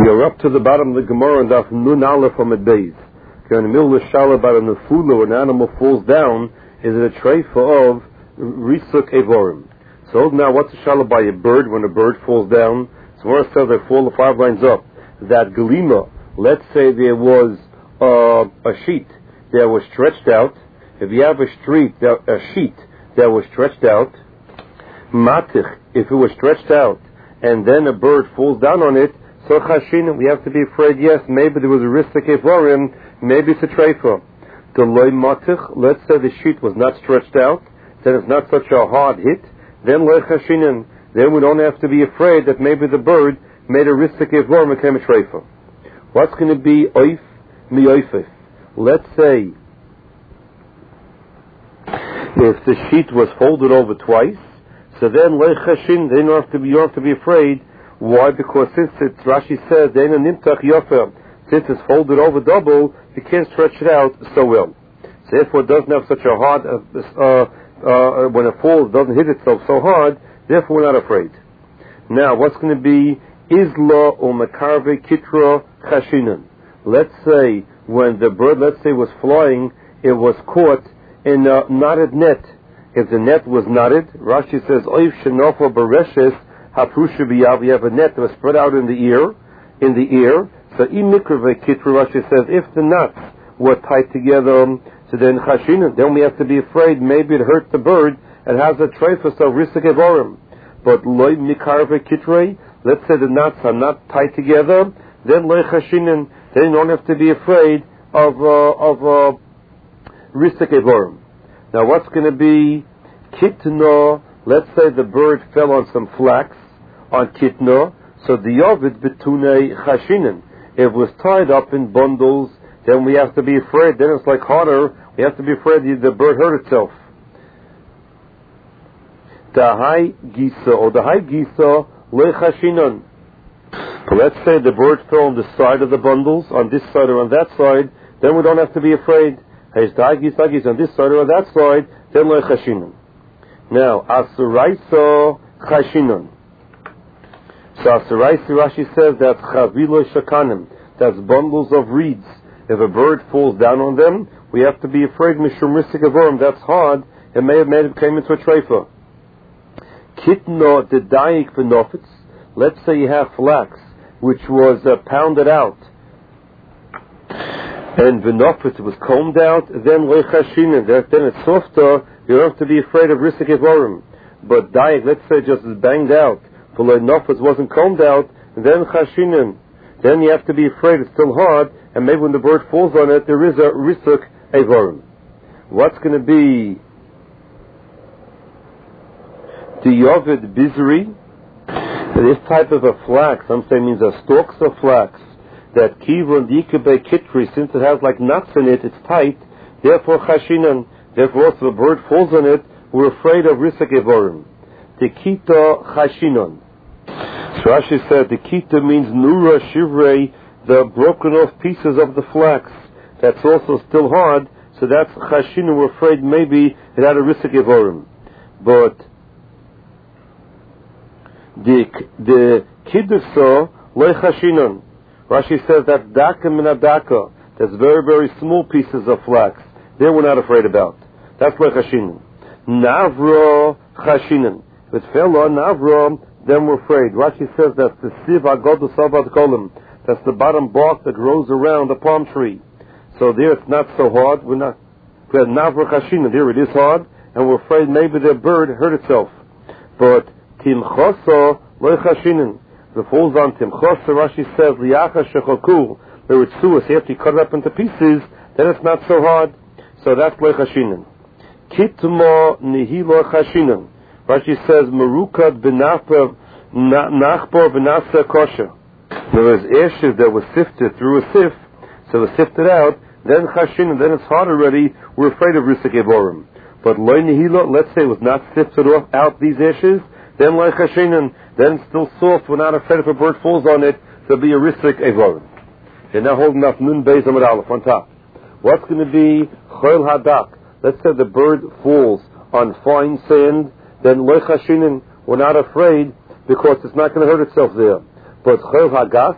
We are up to the bottom of the Gemara and Daf Nun Aleph from a base. In the middle of the Shala about a nefula, when an animal falls down, is it a treifa of risuk evorim? So now, what's the Shala by a bird when a bird falls down? So Gemara says they fall the 5 lines up. That gelima, let's say there was a sheet that was stretched out. If you have a sheet that was stretched out, matich, if it was stretched out, and then a bird falls down on it, so chashin, we have to be afraid, yes, maybe there was a risuk evorim, maybe it's a treifa. The loy matich, let's say the sheet was not stretched out, then it's not such a hard hit, then loy chashinin, then we don't have to be afraid that maybe the bird made a risuk evorim, became a treifa. What's going to be oif mi-oifif? Let's say if the sheet was folded over twice, so then loy chashin, then you don't have to be afraid. Why? Because since it's, Rashi says, since it's folded over double, you can't stretch it out so well. So therefore it doesn't have such a hard, when it falls, it doesn't hit itself so hard, therefore we're not afraid. Now, what's going to be Isla or Makarve Kitra Chashinan? Let's say, when the bird, was flying, it was caught in a knotted net. If the net was knotted, Rashi says, Oif Shenofa Bereshes, we have a net that was spread out in the ear. So imikrve kitru, Rashi says, if the knots were tied together, so then chashin, then we have to be afraid maybe it hurt the bird and has a treifa of risuk evorim. But loy mikarve kitrei, let's say the knots are not tied together, then loy chashinin, then you don't have to be afraid of risuk evorim. Now what's going to be kitno? Let's say the bird fell on some flax, on kitno, so the yovid betune chashinin. If it was tied up in bundles, then we have to be afraid. Then it's like harder. We have to be afraid the bird hurt itself. The high gisa or the high gisa le chashinon. Let's say the bird fell on the side of the bundles, on this side or on that side. Then we don't have to be afraid. Hey, the high gisa on this side or on that side. Then le chashinon. Now asuraisa chashinon. So Asuraisi, Rashi says that's chavilo shakanim, that's bundles of reeds. If a bird falls down on them, we have to be afraid mishum risik avorim, that's hard, it may have made it came into a treifa. Kitno the daik v'nofitz, let's say you have flax, which was pounded out, and v'nofitz was combed out, then leichashin, then it's softer, you don't have to be afraid of risik avorim. But daik, let's say just is banged out, it wasn't combed out, then chashinin. Then you have to be afraid it's still hard, and maybe when the bird falls on it, there is a risuk evorim. What's going to be the yovid bizri? This type of a flax, some say means a stalks of flax, that kivon dikabe kitri, since it has like nuts in it, it's tight, therefore chashinan. Therefore also the bird falls on it, we're afraid of risuk evorim. Tekita chashinon. So Rashi said the kita means nura shivrei, the broken off pieces of the flax. That's also still hard, so that's chashin. We're afraid maybe it had a risuk evorim. But the kiddusa loy chashinon. Rashi says that daka min adaka. That's very, very small pieces of flax. They we're not afraid about. That's loy chashinon. Navro chashinon. If it fell on navro, then we're afraid. Rashi says that's the siv agodu savat kolim. That's the bottom bark that grows around the palm tree. So there it's not so hard. We have navra chashin. There it is hard, and we're afraid maybe the bird hurt itself. But timchoso loy chashinin. If it falls on timchoso, Rashi says liacha shechoku. Where it's suas, after you cut it up into pieces, then it's not so hard. So that's loy chashinin. Kitmo nihilo chashinin. Rashi says, Merukad b'nachbar b'nasa kosher. There was ashes that was sifted through a sieve, so it was sifted out, then chashin, and then it's hard already, we're afraid of risuk evorim. But loy nihilo, let's say it was not sifted out these ashes, then loy chashin, then it's still soft, we're not afraid if a bird falls on it, there'll be a risuk evorim. You're now holding up nun beis amud aleph on top. What's going to be chol hadak? Let's say the bird falls on fine sand, then loy chashinin, we're not afraid because it's not going to hurt itself there. But chol hagas,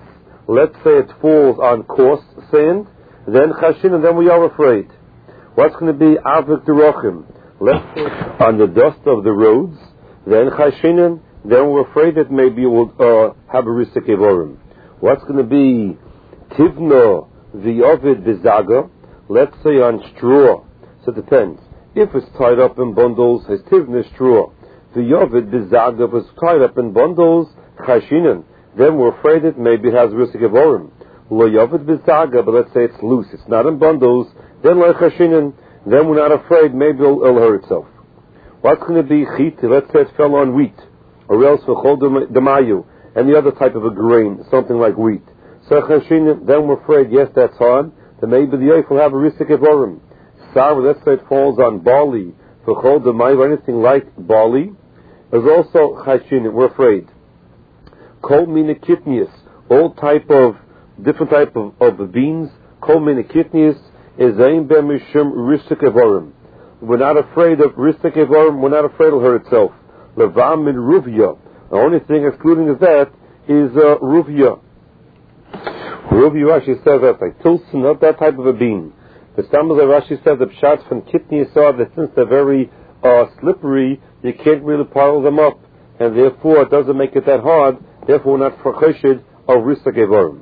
let's say it falls on coarse sand, then chashinan, then we are afraid. What's going to be avik derachim? Let's say on the dust of the roads, then chashinan, then we're afraid that maybe we'll have a risik evorim. What's going to be tivno v'yovid bizaga? Let's say on straw. So it depends. If it's tied up in bundles, his tivna straw. V'yovid bizaga, if it's tied up in bundles, chashinan, then we're afraid that maybe it has risik evorim. Lo yovid bizaga, but let's say it's loose, it's not in bundles, then lo chashinan, then we're not afraid maybe it'll hurt itself. What's going to be chit? Let's say it fell on wheat, or else v'chol demayu, any other type of a grain, something like wheat. So chashinan, then we're afraid, yes, that's hard, then maybe the eif will have a risik evorim. Sar, let's say it falls on barley, v'chol demayu, or anything like barley, there's also chashinan, we're afraid. Kol mina kitnius, all different type of beans, kol mina kitnius, is ein ben mishum risik evorim. We're not afraid of risik evorim, we're not afraid of her itself. Levam min ruvia. The only thing excluding is that is ruvia. Ruvia, Rashi says that's like tilson, not that type of a bean. The Stamazai Rashi says the pshat from kitnius are that since they're very slippery, you can't really pile them up, and therefore it doesn't make it that hard. Therefore, we're not choshed of risik evorim.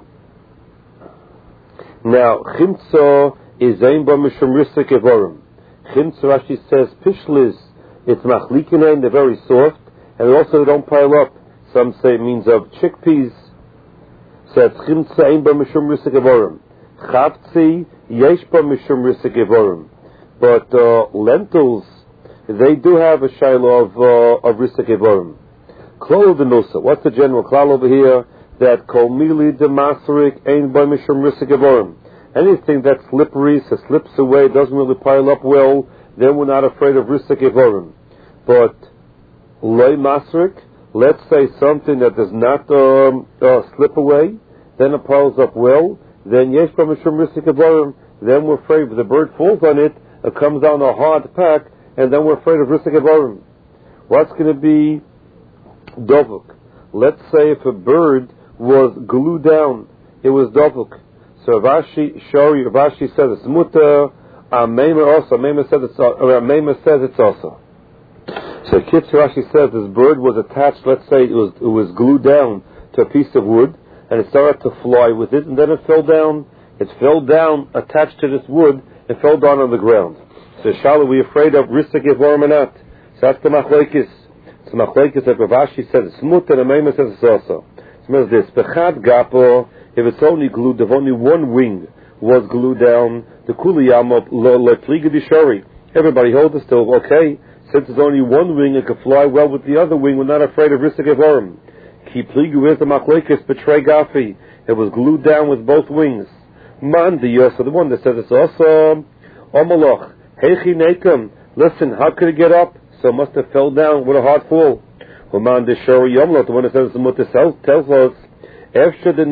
Now, chimtza is ein ba mishum risik evorim. Chimtza, Rashi says, pishlis, it's machlikinen, they're very soft, and also they don't pile up. Some say it means of chickpeas. So it's chimtza ein ba mishum risik evorim. Chavtzi, yesh ba mishum risik evorim. But lentils, they do have a shiloh of risik evorim. Klal denusa. What's the general klal over here? That kol mili demasrik ein ba mishum risik evorim. Anything that's slippery, so slips away, doesn't really pile up well, then we're not afraid of risik evorim. But loy masrik, let's say something that does not slip away, then it piles up well, then yesh ba mishum risik evorim, then we're afraid if the bird falls on it, it comes down a hard pack, and then we're afraid of risik evorim. What's going to be dovuk? Let's say if a bird was glued down, it was dovuk. So Rashi says it's mutter. Amema also. Amema says it's also. So Kitz Rashi says this bird was attached. Let's say it was glued down to a piece of wood, and it started to fly with it, and then it fell down. It fell down attached to this wood. It fell down on the ground. So shall we be afraid of risik evorim or not? So that's the machlokes. So machlokes that Rashi says it's mutter, and Amema says it's also. So this bechad gapo. If it's only glued, if only one wing was glued down, the kuliyam le pliga dishori. Everybody holds it still, okay. Since there's only one wing, it could fly well with the other wing. We're not afraid of risik evorim. Ki pliga with the machlokes betray gafi. It was glued down with both wings. Man the yosa, the one that says it's also omaloch. Heichi nekam. Listen, how could it get up? So it must have fell down with a hard fall. Man the shori yomlot, the one that says the mutter tells us. No,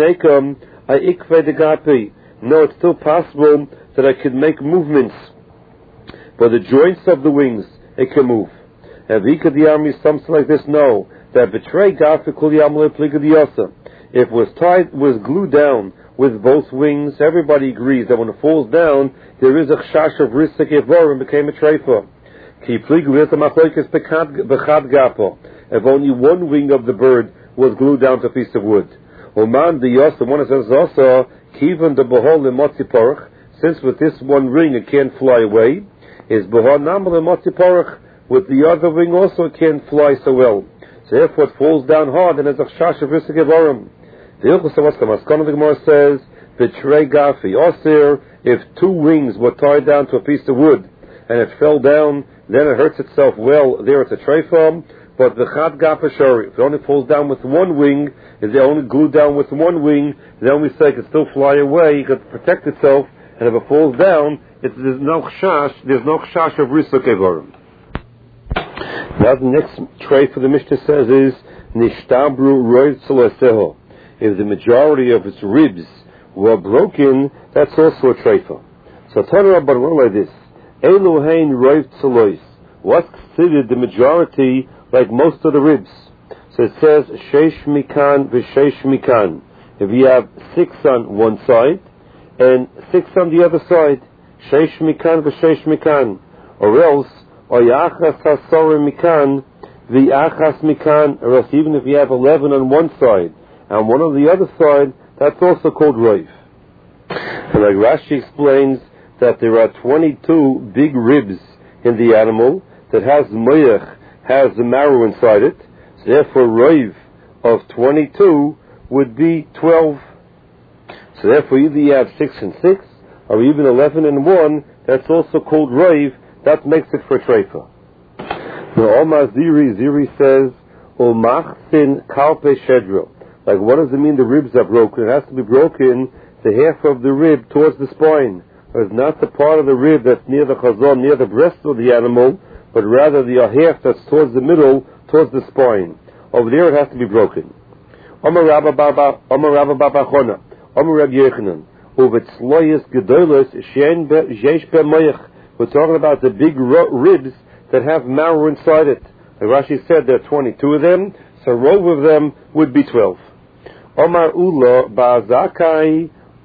it's still possible that I could make movements. But the joints of the wings, it can move. And Vikadiyami, something like this, no. That betray Gafi Kuliyamle Pligadiyasa. If it was glued down with both wings, everybody agrees that when it falls down, there is a chash of risik evorim became a treifa. Ki Pligadiyasa Machlokes Bechad Gapo. If only one wing of the bird was glued down to a piece of wood. Oman the Yos, the one that says also, Kivan the Bohol Lemotzi Porach, since with this one wing it can't fly away, is Bohol Namal Lemotzi Porach, with the other wing also it can't fly so well. So therefore it falls down hard and there's a chash of risik evorim. The Ilchus Maskana the Gemara says, Betray Gafi, Osir, if two wings were tied down to a piece of wood and it fell down, then it hurts itself well, there it's a treifam. But the chad gapashori, if it only falls down with one wing, if they only glued down with one wing, then we say it can still fly away, it can protect itself, and if it falls down, there's no chash of risik evorim. Now the next trait for the Mishnah says is nishtabru roiv tzoloseho. If the majority of its ribs were broken, that's also a treifa. So Tanur Rabban wrote like this: Elu hein roiv tzolois. What's considered the majority? Like most of the ribs. So it says, Sheish Mikan v'Sheish Mikan. if you have 6 on one side and 6 on the other side, sheish mikan v'sheish mikan, or else oyachas hasore mikan v'achas mikan, or else even if you have 11 on one side and one on the other side, that's also called roiv. And like Rashi explains that there are 22 big ribs in the animal that has moyach, has the marrow inside it. So therefore, roiv of 22 would be 12. So therefore, either you have 6 and 6, or even 11 and 1. That's also called roiv. That makes it for treifa. Now, Omar Ziri says, "Omachsin kalpe shedro." Like, what does it mean? The ribs are broken. It has to be broken the half of the rib towards the spine. It's not the part of the rib that's near the chazon, near the breast of the animal, but rather the half that's towards the middle, towards the spine. Over there it has to be broken. Omar Rabba Baba Chona, Omar Rabbi Yechanan, Uvetzloyes Gedolos Shein Yesh Be'moyach. We're talking about the big ribs that have marrow inside it. Like Rashi said, there are 22 of them, so rove of them would be 12. Omar Ula Ba'azakai,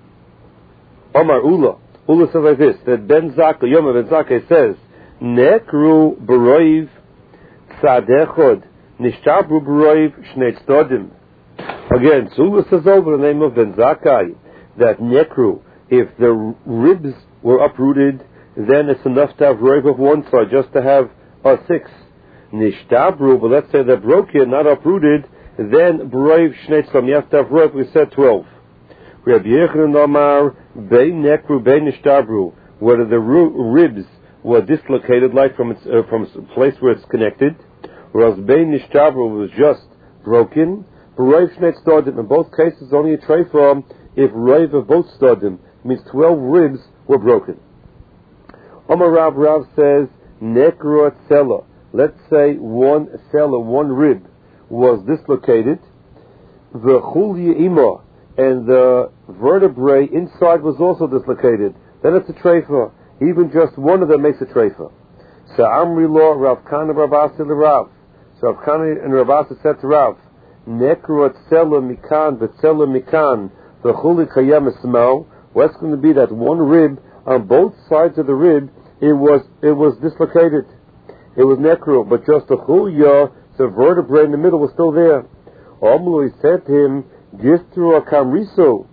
Omar Ula says like this, that Ben Zakkai, Yom Ben Zakkai says, Nekru B'roiv Tzadechod Nishtabru B'roiv Shnei Tzdodim. Again, Ula says over the name of Ben Zakkai that Nekru, if the ribs were uprooted, then it's enough to have roiv of one side, just to have 6. Nishtabru, but let's say they're broken, not uprooted, then B'roiv Shnei Tzdodim, you have to have roiv, we said 12. Rabbi Yechanan Omar Bein Nekru Bein Nishtabru, whether the ribs were dislocated, like from a place where it's connected, whereas Bein Nishtabru was just broken. B'roiv Shnei Tzdodim, in both cases only a treifa if roiv of both Tzdodim, means 12 ribs were broken. Omar Rav says Nekru Atzela. Let's say one cella, one rib was dislocated. The chulya ima, and the vertebrae inside was also dislocated. Then it's a treifa. Even just one of them makes a treifa. So Amri Lo Rav Kana Rav Asa Rav. So Rav Kana and Rav Asa said to Rav, Nekru Atzela Mikan V'Tzela Mikan the chuli kayam smell. What's going to be that one rib on both sides of the rib? It was dislocated. It was nekru, but just the chulya, the vertebrae in the middle, was still there. Omlu said to him, Gistru akamriso.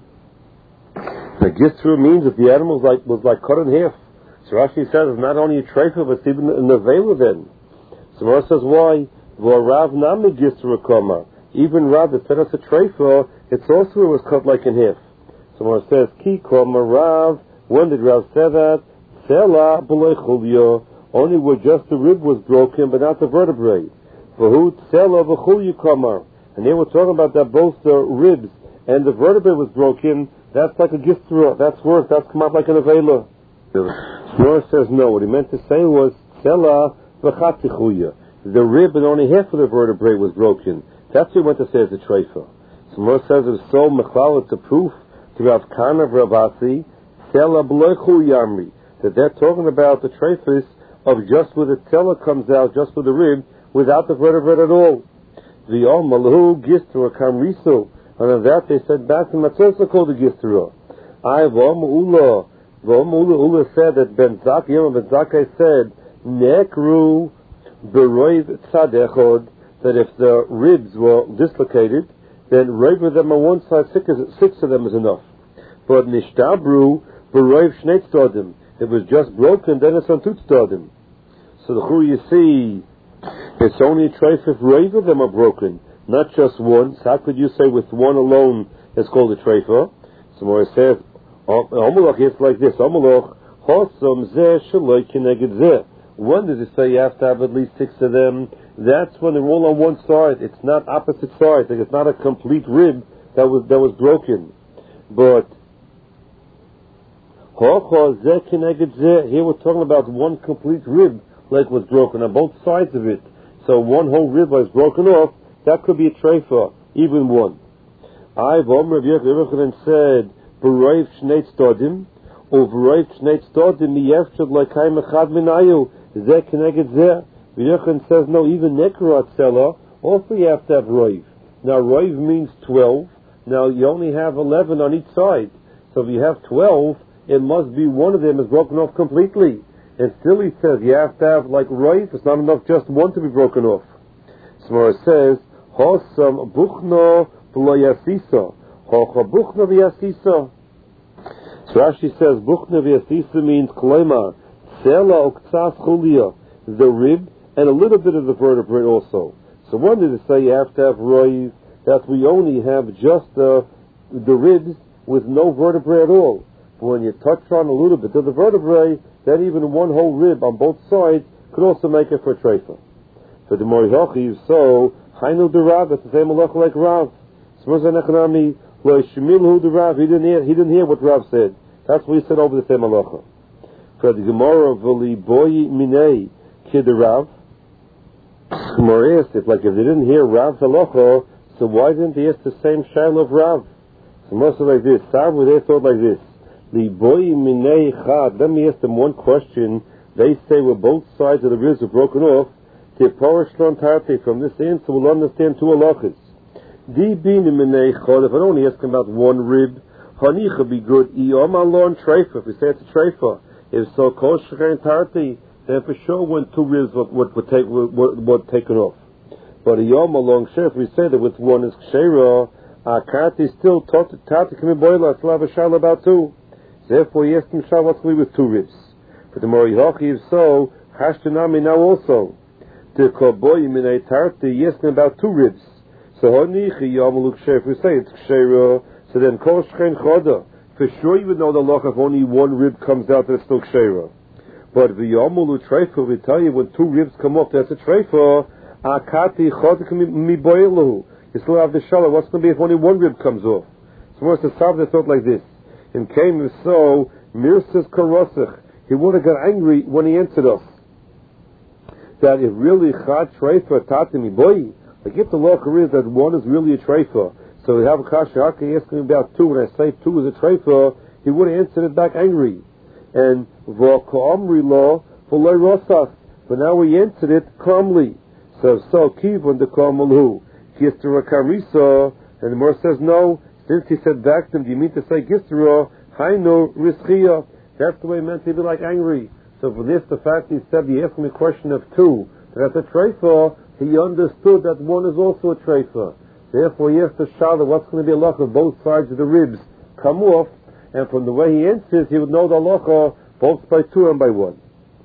The gistru means that the animal was cut in half. So Rashi says it's not only a treifa, but it's even a nevela then. So Rav says, why? Rav nami gistru akama. Even Rav that said it's a treifa, it's also it was cut like in half. So Rav says, Ki kama Rav. When did Rav say that? Sela b'loy chulya. Only where just the rib was broken, but not the vertebrae. V'hu sela v'chulya kamar. And they were talking about that both the ribs and the vertebrae was broken. That's like a gistra. That's worse. That's come out like an avela. Nor says no. What he meant to say was sela v'chatichuya. The rib and only half of the vertebrae was broken. That's what he meant to say as a treifa. So Nor says it's so mechlal. It's a proof to Rav Kana Ravasi sela b'loichu yamri, that they're talking about the treifas of just where the tela comes out, just with the rib, without the vertebrae at all. The Malahu Gistra Kamriso, and on that they said back in Matzah called the Gistra. Ula said that Ben Zakkai said, Nekru Beroiv Tzadechod, that if the ribs were dislocated, then roiv of them on one side, 6 of them is enough. But Nishtabru Beroiv Shnei Tzdodim, if it was just broken, then it's on 2 Tzdodim. So the Chur, you see, it's only a treif if roiv of them are broken, not just one. So how could you say with one alone it's called a treifa? So more it says, Omoloch, it's like this, Omoloch, Hosom zeh shaloi keneged zeh. When does it say you have to have at least 6 of them? That's when they're all on one side. It's not opposite sides. Like it's not a complete rib that was broken. But here we're talking about one complete rib like was broken on both sides of it. So one whole rib was broken off. That could be a treifa, even one. I've Yochanan said, "B'roiv shnei tzdodim, or b'roiv shnei tzdodim miyefshad l'kaim echad minayu zeh keneged zeh." Yochanan says, no, even nekru atzela also you have to have roiv. Now roiv means 12. Now you only have 11 on each side. So if you have 12, it must be one of them is broken off completely. And still he says you have to have like right. It's not enough just one to be broken off. So it says Hosam buchno b'lo yasisa. Hocha buchno v'yasisa. So Rashi says buchno v'yasisa means klema tzela uktzas chulia, the rib and a little bit of the vertebrae also. So one did say you have to have roiv, that we only have just the ribs with no vertebrae at all. But when you touch on a little bit of the vertebrae, then even one whole rib on both sides could also make it for a treifa. For the Morihochi, so Hainu the Rav, it's the same halacha like Rav. Smurzanechanami lo shmilhu the Rav. He didn't hear what Rav said. That's what he said over the same halacha. For the Gemara v'li boyi minei kid the Rav. Gemara asked if they didn't hear Rav's halacha, so why didn't they ask the same shail of Rav? So most of like this. Sabu they thought like this. Li boyi minei chad. Let me ask them one question. They say where both sides of the ribs are broken off. From this answer, we'll understand two halachas. If I only ask about one rib, hanicha be good. If we say it's a treifa, if so, kol shchein tarti, then for sure when two ribs were taken off. But a yom along shef, if we say that with one is kshera, karti still tarti can be boiler. Still have a shal about two. Therefore, yes, shal what's with two ribs. But the more if so, hashtanami now also. The koboy minay tarti, yes, about two ribs. So honichi yamaluk shef, we say it's kshera, so then kol shchein choda. For sure you would know the law if only one rib comes out, that's still kshera. But v'yamalu treifa, we tell you when two ribs come off, that's a treifa. Akati choda mi boilahu. You still have the shalom. What's going to be if only one rib comes off? So what's the Savda thought like this? And came so mirsas karosich. He would have got angry when he answered us. That if really chad treifa tatimi boy, like if the law is that one is really a treifa, so we have a kasha haka asking about two, when I say two is a treifa, he would have answered it back angry. And v'ka'amri law v'loi rosas, but now he answered it calmly. So kivon de ka'amalhu gistra karisa, and the Gemara says no. Since he said back to him, do you mean to say gistra hainu rischia? That's the way he meant to be like angry. So for this, the fact he said, he asked me a question of two, that's a treifa, he understood that one is also a treifa. Therefore, he asked the Shala, what's going to be a halacha? Both sides of the ribs come off, and from the way he answers, he would know the halacha both by two and by one.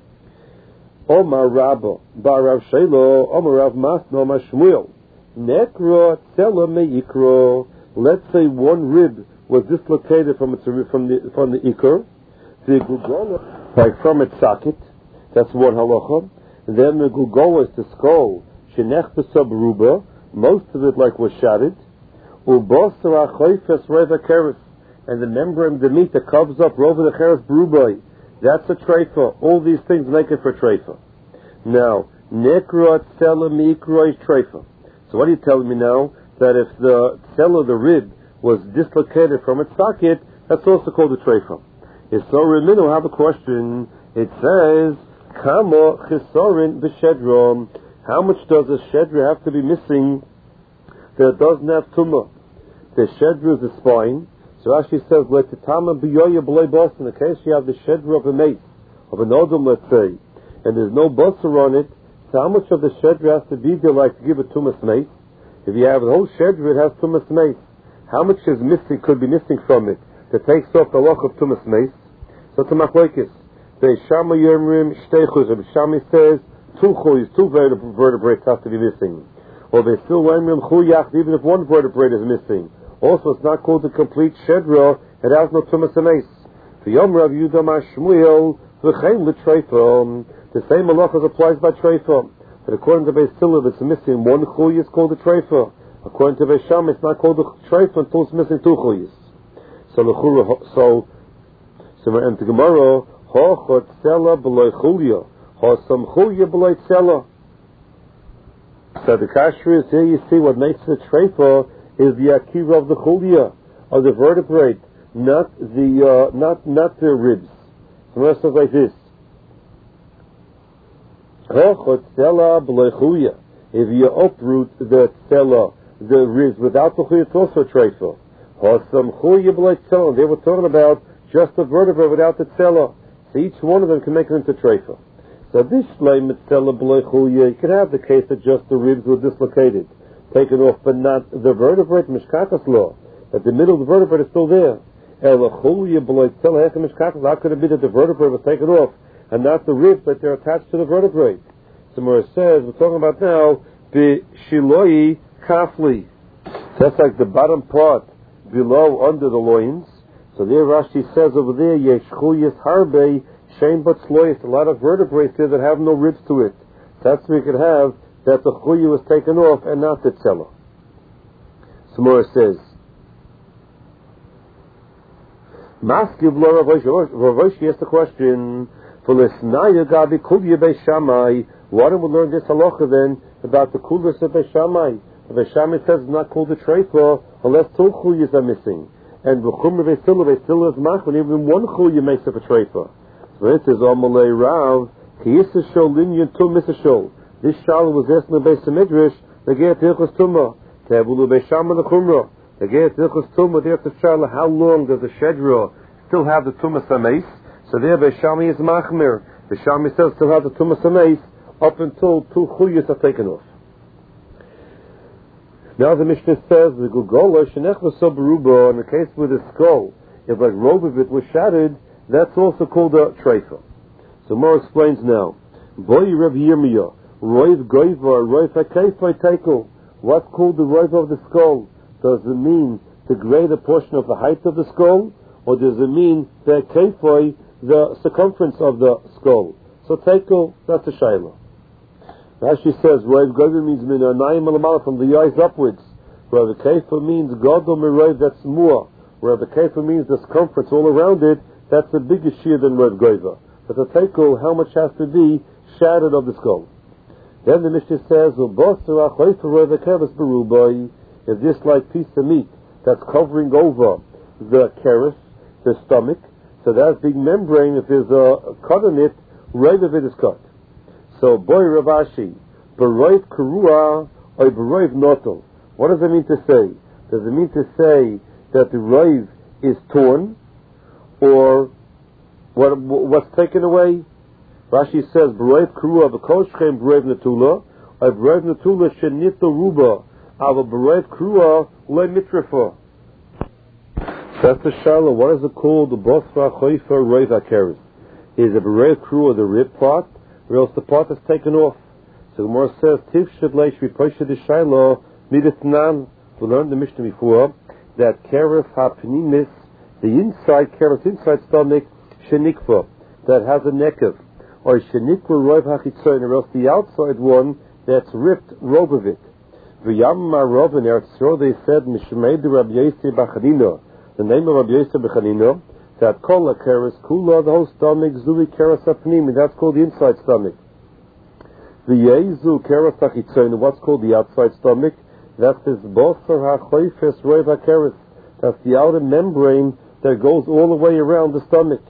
Omar Rabba, Bar Rav Shelo, Omar Rav Masno, Omar Shmuel, Nekro Tzela Meikro. Let's say one rib was dislocated from the ikr, the gugola, like from its socket, that's one halacha. And then the gugola is the skull, shenech b'sab ruba, most of it like was shattered, ubosar achoifes reva keres, and the membrane, the meat that covers up over the cheres brubai, that's a treifa. All these things make it for treifa. Now, nekra tzela mikro is treifa. So what are you telling me now? That if the tzela, the rib, was dislocated from its socket, that's also called a treifa. If so, Remino, have a question. It says, Kamo chisorin b'shedron. How much does a shedra have to be missing that it doesn't have tumah? The shedra is the spine. So Rashi says, Letitama b'yoya b'lei bos. In the case you have the shedra of a mace, of an odom, let's say, and there's no busser on it, so how much of the shedra has to be there like to give a tumas mace? If you have the whole shedra, it has tumas mace. How much is missing, could be missing from it, that takes off the loch of tumas mace? So to machlekes, the Shama Yomrim Shteichus, and Shami says two vertebrae have to be missing, or they still Yomrim Chuyach, even if one vertebrae is missing. Also, it's not called a complete shedra; it has no tumas mace. The Yom Rav Yudah Shmuel v'chein l'treifa. The same halachas applies by treifa. But according to Beis Hillel, if it's missing one chuy, it's called a treifa. According to Beis Shammai, it's not called a treifa until it's missing two chuyas. So we're into Gemara, Ha'chot tzela b'loi chulya, Ha'sam chulya b'loi tzela. So the kasher is here, you see what makes it a treifa is the akira of the chulya, of the vertebrate, not the ribs. So it says like this. Ha'chot tzela b'loi chulya. If you uproot the tzela, the ribs without the chulya, it's also a treifa. They were talking about just the vertebrae without the tzela. So each one of them can make it into treifa. So this shleim tzela b'loy chuya, you could have the case that just the ribs were dislocated, taken off, but not the vertebrae, mishkatas law, that the middle of the vertebrae is still there. How could it be that the vertebrae was taken off and not the ribs, but they're attached to the vertebrae? So Mora says, we're talking about now the shiloi kafli. That's like the bottom part below, under the loins. So there Rashi says over there, yeshchuyas harbe shein but sloyas, a lot of vertebrae here that have no ribs to it. That's where you could have that the chuya was taken off and not the tzela. So Mora says, Maskiv lo Rav Oshi asked the question, for Lesnaya Gabi Kulya Beishamai, why don't we learn this halacha then about the kulas of Beishamai? Beishamai says it's not called a treifa unless two chulyas are missing. And V'chumra Beisila is mach, when even one chulya makes up a treifa. So it says, Amalei Rav, Ki Yisashol Linyan Tum Misashol. This shala was asked in the Beis HaMidrash, the Ge'et Hilchos Tumah, Tebulu Beishamai the Chumra. The Ge'et Hilchos Tumah, there's the shala, how long does the shedra still have the Tumah Sameis? So there Beishamai is machmir. Beishamai says still have the Tumah Sameis up until two chuyas are taken off. Now the Mishnah says the Gugola Shenech V'so Beruba, in the case with the skull, if like robe of it was shattered, that's also called a treifa. So Mora explains now. Boy Rav Yirmiyah, Roiv Goiva, Roiv HaKeifai Teiko. What's called the roiv of the skull? Does it mean the greater portion of the height of the skull? Or does it mean the keifoi, the circumference of the skull? So teiko, that's a shayla. Rashi says, Roiv Goiva means minanayim alamala, from the eyes upwards. Where the keifa means godol miroiv, that's more. Where the keifa means the circumference all around it, that's a bigger shear than Roiv Goiva. But the teiko, how much has to be shattered of the skull? Then the Mishnah says, if this like piece of meat that's covering over the keres, the stomach, so that big membrane, if there's a cut in it, right of it is cut. So, boy Ravashi, beroiv karua or beroiv notel. What does it mean to say? Does it mean to say that the roiv is torn, or what's taken away? Rashi says, beroiv karua v'koshchem beroiv netula, or beroiv netula shenito ruba, ava beroiv karua le mitrafa. That's the shalom. What is it called? The bosra choifa roiv hakeres. Is it beroiv karua the rib part, or else the part that's taken off? So the Gemara says, Tiv shedleish v'poisha d'shayla miditnan. We learned the Mishnah before that keres hapnimis, the inside keres, inside stomach, shenikva, that has a nekev, or shenikva roiv hachitzoin, or else the outside one that's ripped robe of it. V'yam ma'rov in Eretz Yisrael, they said Mishmei de Rabbi Yosef B'Chanina, the name of Rabbi Yosef B'Chanina, that kol keres kula, the whole stomach, zuli keres hapnimi, that's called the inside stomach. V'yezu keres hachitzoin, what's called the outside stomach? That's this bosar ha'choifes roiv ha'keres. That's the outer membrane that goes all the way around the stomach.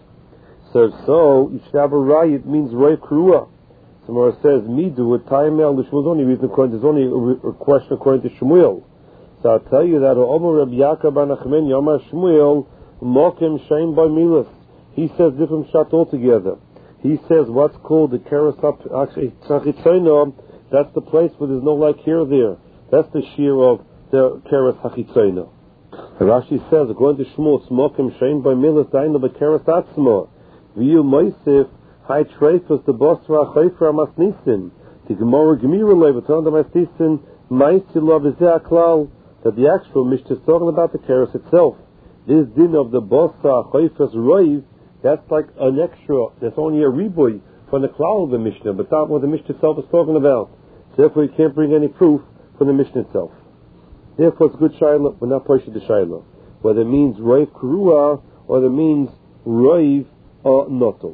So you should have a raya, it means roiv karua. Somewhere says, midu, with time el, there's only a question according to Shmuel. So I'll tell you that, Omer Reb Yaakov bar Nachman, Yomar Shmuel, mokem shein by milas. He says different shot altogether. He says what's called the keres hachitzono, that's the place where there's no like here or there. That's the shear of the keres hachitzono. Rashi says, according to Shmuel, mokem shein by milas, dainu bekeres atzmo. V'yu moisif, high treifus, the bosra chayfra masnisin. The Gemara Gemira levaton the masnisin, ma'isilav izeh aklal, that the actual Mishnah is talking about the keres itself. This din of the bosra chayfus roiv, that's like an extra, that's only a riboy from the klal of the Mishnah, but not what the Mishnah itself is talking about. So therefore you can't bring any proof from the Mishnah itself. Therefore it's good shayla, but not partial to shayla. Whether it means roiv karua, or it means roiv notel.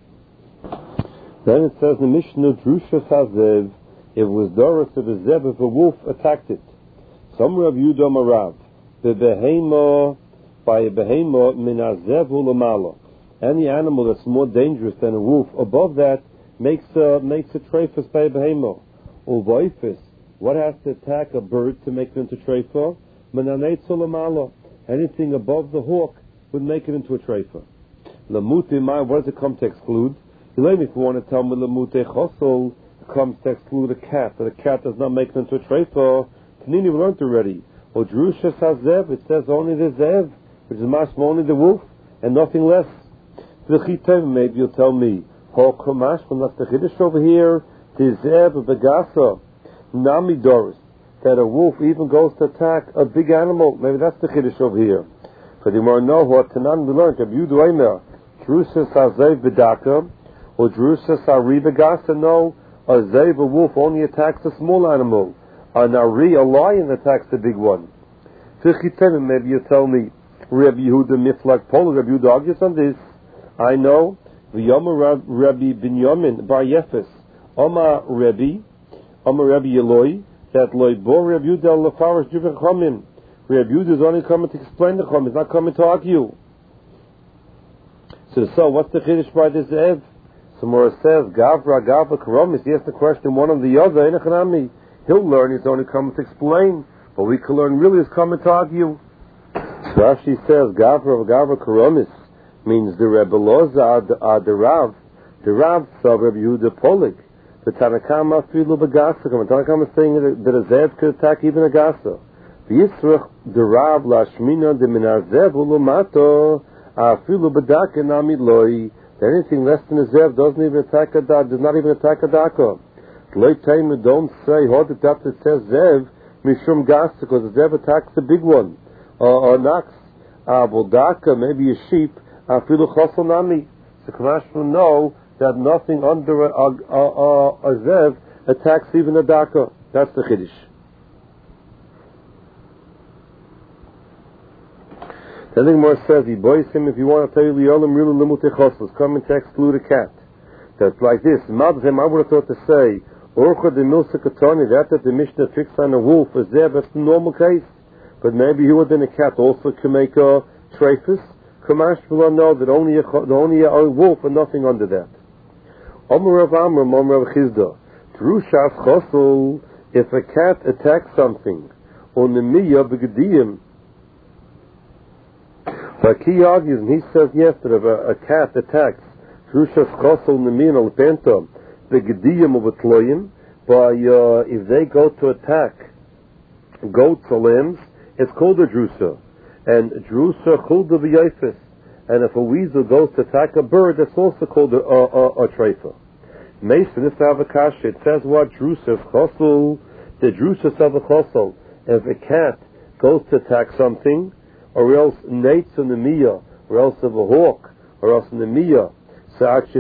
Then it says in the Mishnah, Drushas Hazev, it was Doris of a Zev, if a wolf attacked it. Some Rav Yudah Marav, the behema, by a behema, min hazev ulamala. Any animal that's more dangerous than a wolf, above that, makes a treifas by a behema. Uvaifis, what has to attack a bird to make it into treifa? Min hanetz ulamala. Anything above the hawk would make it into a treifa. Lamute mai, what does it come to exclude? If you want to tell me lamute chosol, it comes to exclude a cat, that a cat does not make it into a treifa. Tanini, we learned already. Or Jerusha Sazev, it says only the zev, which is mashma only the wolf, and nothing less. Maybe you'll tell me, Hok Hamash, when that's the Chiddush over here, the zev begasa, nami doris, that a wolf even goes to attack a big animal. Maybe that's the Chiddush over here. But you want to know what Tanan we learned, Rabbi Yehuda Omer, Jerusha Sazev bedaka, or Jerusha Sari begasa, no, a zev, a wolf, only attacks a small animal. A nari, a lion, attacks the big one. Maybe you tell me, Rabbi Yehuda Miflak Polo, Rabbi Yehuda argues on this. I know, the Yoma Rabbi Binyamin Bar Yefes, Oma Rabbi Eloi, that Loi Bo Rabbi Yehuda Lefarish Juvah Chomim. Rabbi Yehuda is only coming to explain the Chom, he's not coming to argue. So what's the Chiddush by this Ev? Somewhere it says, Gavra Karomis, he asks the question one of the other, Enechanami. He'll learn, he's only coming to explain. But we can learn really is coming to argue. So Rashi says, Gavra Karomis means the Rebbe Loza, the Rav saw Rebbe Yehuda Polig. The Tanakama Filu Begasa. The Tanakama is saying that a Zev could attack even a Gasa. The Yisrach, the Rav, Lashmina, the Minar Zev, Ulumato, Afilu Bedaka Nami Loi. Anything less than a Zev does not even attack a Daka. Don't say, hold it up, it says Zev, Mishum Gasa, because the Zev attacks the big one. Or Nax, Bodaka, maybe a sheep, Afilu Chosel Nami. So Kamash will know that nothing under a Zev attacks even a Daka. That's the Chiddush. The Gemara says, he boys him if you want to tell you Liolam Rilu Limute Chosel, coming to exclude a cat. That's like this. Madhem, I would have thought to say, Orcha de Milsa Katani, that the Mishnah fixed on a wolf is there, that's the normal case. But maybe he would have been a cat also can make a treifus. Kamash will know that only a wolf and nothing under that. Omer Rav Amram, Omer Rav Chizda. Drushas Chosel, if a cat attacks something, on the Miyah Begediyim, like he argues, and he says yes, that if a cat attacks Drushas Chosel Nemin al Penta, the Gediyim of a Tloyim, if they go to attack goats or lambs, it's called a Drusa. And Drusa Chulda B'Yafis. And if a weasel goes to attack a bird, that's also called a Treifa. Mason, if they have a kasha, it says what? Drusa Chosel, the Drusa of a Chosel. If a cat goes to attack something, or else Nates in the Miyah, or else of a hawk, or else in the Miyah, it's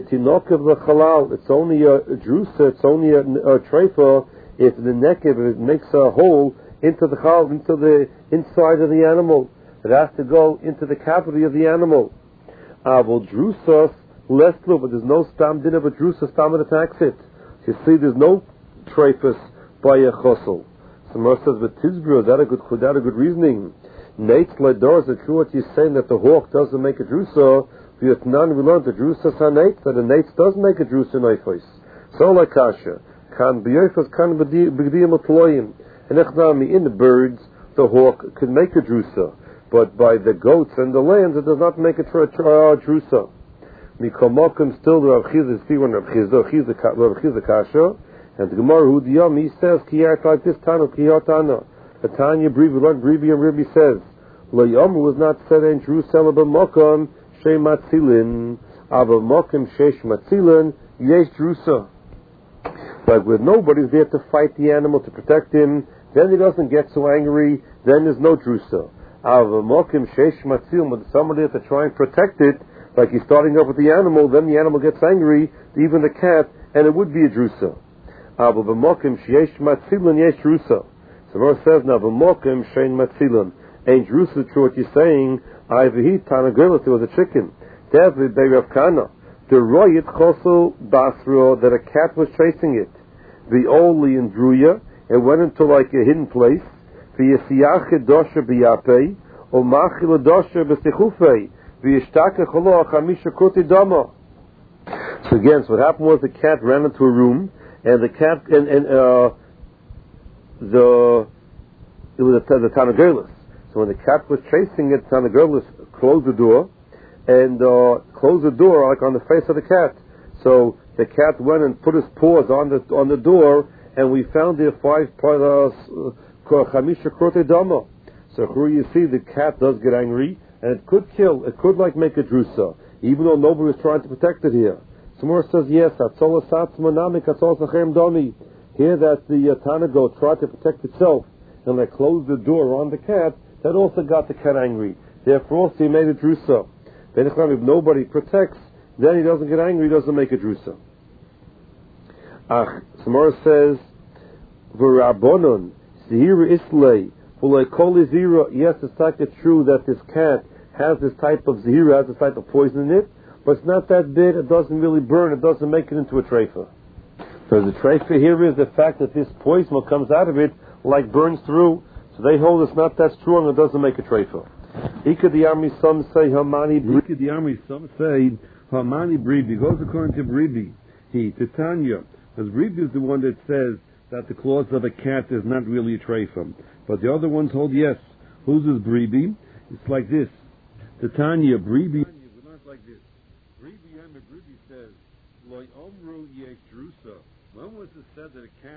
only a drusa, it's only a treifa if the nekev, it makes a hole into the chalal, into the inside of the animal. It has to go into the cavity of the animal. Well, drusas, less blue, but there's no stam din of a drusa, stam that attacks it. You see, there's no treifas by a chosel. Somewhere says, but Tizbro, is that a good reasoning? Nate's Ledor, is it true what you're saying that the hawk doesn't make a drusa? Vietnam, we learned the drusa sanate, that the nates does make a drusa neifos. So like kasha, kan b'yofos kan b'gdiyim atloyim. And echnami, in the birds, the hawk can make a drusa, but by the goats and the lambs, it does not make a drusa. Mikomokim still the Rav Chizda, see when Rav Chizda kasha, and the Gemara Hudiyam, he says, kiyat like this tano, kiyatana. The Tanya Brivi, Lord Brivi and Ribi says, Lo Yomer was not said in Jerusalem b'mokom shei matzilin, aber mokom sheish matzilin, yesh drusa. Like with nobody's there to fight the animal, to protect him, then he doesn't get so angry, then there's no drusa. Aber mokom sheish matzilin, when somebody there to try and protect it, like he's starting up with the animal, then the animal gets angry, even the cat, and it would be a drusa. Aber b'mokom sheish matzilin, yesh drusa. The verse says now, "V'mokim shein matzilin." Ain't Jerusalem true what you're saying? I v'hi tanagelis. It was a chicken. David be'Rav Kana. The royet chosel basro, that a cat was chasing it. The only in Druya, it went into like a hidden place. V'yesiach dosher b'yapei, o machil dosher b'sichufei, v'yishtake cholo chamisha kuti dama. So again, so what happened was the cat ran into a room, and the cat it was the Tanagelis. So when the cat was chasing it, the girl was closed the door, and closed the door like on the face of the cat. So the cat went and put his paws on the door, and we found there 5 chamisha krote dama. So here you see the cat does get angry, and it could kill. It could make a drusa, even though nobody was trying to protect it here. Samur says yes. Here that the Tanago tried to protect itself and closed the door on the cat. That also got the cat angry. Therefore, also he made a drusa. If nobody protects, then he doesn't get angry. He doesn't make a drusa. Samur says, "V'rabbonon zihira islay." Yes, it's true that this cat has this type of zihira, has this type of poison in it, but it's not that big. It doesn't really burn. It doesn't make it into a treifa. So the treifa here is the fact that this poison, what comes out of it, burns through. So they hold it's not that strong. It doesn't make a treifa. Some say Hamani Bribi. Goes according to Bribi. Titania. Because Bribi is the one that says that the claws of a cat is not really a treifa. But the other ones hold yes. Whose is Bribi? It's like this. Titania, Bribi. It's not like this. Bribi says, Loi Omru Yesh Drusa. When was it said that a cat